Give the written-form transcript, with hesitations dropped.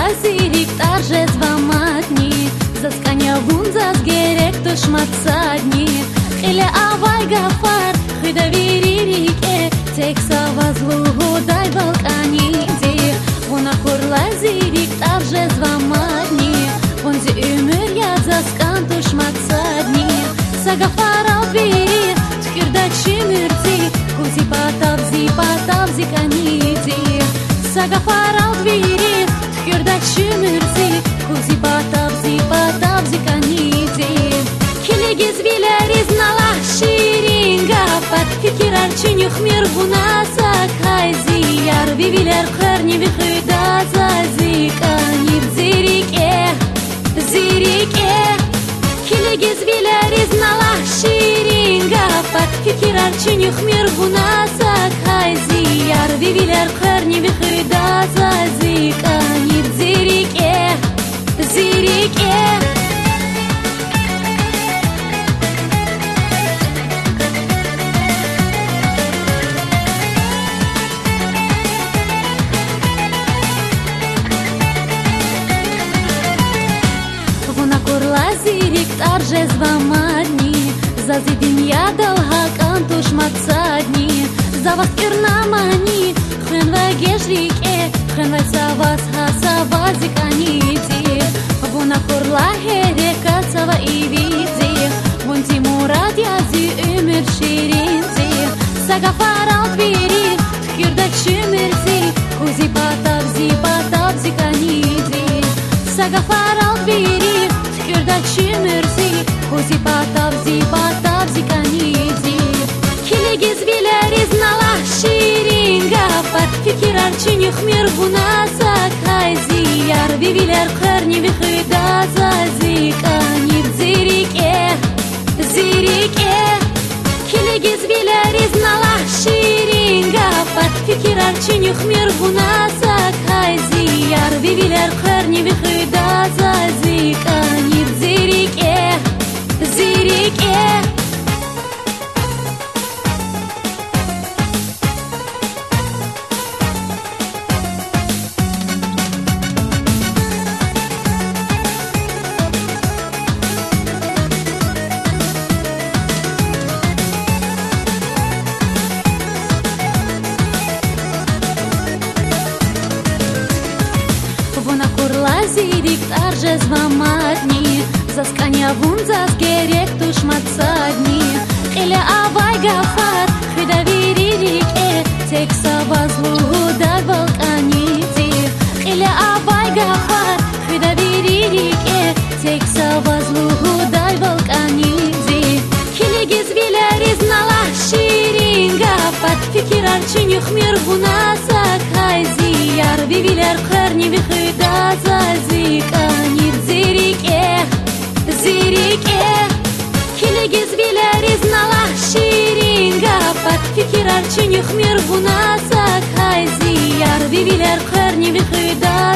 лазирик тарже зваматни, засканя вунзас герек тушматсадни. Хиля авай гафар, хида виририке, текса возлугу дай балканиди. Вона хор лазирик тарже зваматни, вонзи умер я заскан тушматсадни. Сагафар албири, тхирда чимирти, кузи патавзи каниди. Сагафар албири, тхирда чимирти, кузи патавзи каниди. Килегиз вилериз налах ширингафар, фикирар чинюх мир гунаса кайзи. Яр вивилер кхерни вихида зази канир зирике. Килегиз вилериз налах ширингафар, фикирар чинюх мир гунаса кайзи. Яр вивилер кхерни вихида зази канир зирике. Лазирик тарже звамадни, зазидин я долгакан тушматсадни. За вас ирнамани, хрен вагешрике, хрен вайсавас хасавази канити. Вона хорла херека цава и види, вон тимурат язи умер ширинти. Сагафар албири, тхирда чимирти, кузи патавзи канити. Сагафар албири, тхирда чимирти, кузи патавзи каниди. Килегиз вилериз налах ширингафар, фикирар чинюх мир гунаса кайзи. Яр вивилер кхерни вихида зази канир зирике. Килегиз вилериз налах ширингафар, фикирар чинюх мир гунаса кайзи. Яр вивилер кхерни вихида зази канир зирике. Лазирик тарже зваматни, засканя вунзас герек тушматсадни. Хиля авай гафар, хида виририке, текса возлугу дай балканиди. Хиля авай гафар, хида виририке, текса возлугу дай балканиди. Килегиз вилериз налах ширингафар, фикирар чинюх мир гунаса кайзи. Яр вивилер кхерни вихида зази канир зирике. Килегиз вилериз налах ширингафар, фикирар чинюх мир гунаса кайзи. Яр вивилер кхерни вихида